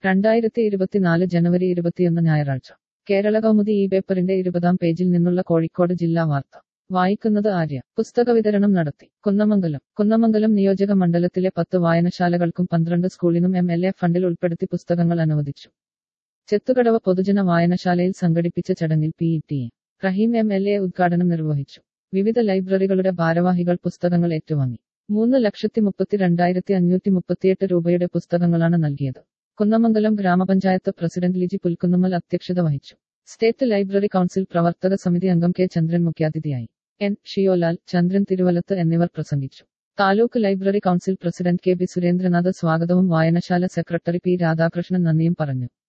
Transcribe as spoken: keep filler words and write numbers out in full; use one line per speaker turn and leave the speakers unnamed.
രണ്ടായിരത്തി ഇരുപത്തിനാല് ജനുവരി ഇരുപത്തിയൊന്ന് ഞായറാഴ്ച കേരള കൗമുദി ഈ പേപ്പറിന്റെ ഇരുപതാം പേജിൽ നിന്നുള്ള കോഴിക്കോട് ജില്ലാ വാർത്ത വായിക്കുന്നത് ആര്യ. പുസ്തക വിതരണം നടത്തി. കുന്നമംഗലം കുന്നമംഗലം നിയോജക മണ്ഡലത്തിലെ പത്ത് വായനശാലകൾക്കും പന്ത്രണ്ട് സ്കൂളിനും എം എൽ എ ഫണ്ടിൽ ഉൾപ്പെടുത്തി പുസ്തകങ്ങൾ അനുവദിച്ചു. ചെത്തുകടവ് പൊതുജന വായനശാലയിൽ സംഘടിപ്പിച്ച ചടങ്ങിൽ P T A Rahim M L A ഉദ്ഘാടനം നിർവഹിച്ചു. വിവിധ ലൈബ്രറികളുടെ ഭാരവാഹികൾ പുസ്തകങ്ങൾ ഏറ്റുവാങ്ങി. മൂന്ന് ലക്ഷത്തി മുപ്പത്തി രണ്ടായിരത്തി അഞ്ഞൂറ്റി മുപ്പത്തിയെട്ട് രൂപയുടെ പുസ്തകങ്ങളാണ് നൽകിയത്. കുന്നമംഗലം ഗ്രാമപഞ്ചായത്ത് പ്രസിഡന്റ് ലിജി പുൽക്കുന്നുമ്മൽ അധ്യക്ഷത വഹിച്ചു. സ്റ്റേറ്റ് ലൈബ്രറി കൗൺസിൽ പ്രവർത്തക സമിതി അംഗം കെ ചന്ദ്രൻ മുഖ്യാതിഥിയായി. എൻ ഷിയോലാൽ, ചന്ദ്രൻ തിരുവലത്ത് എന്നിവർ പ്രസംഗിച്ചു. Taluk library council president K B Surendranath സ്വാഗതവും വായനശാല സെക്രട്ടറി പി രാധാകൃഷ്ണൻ നന്ദിയും പറഞ്ഞു.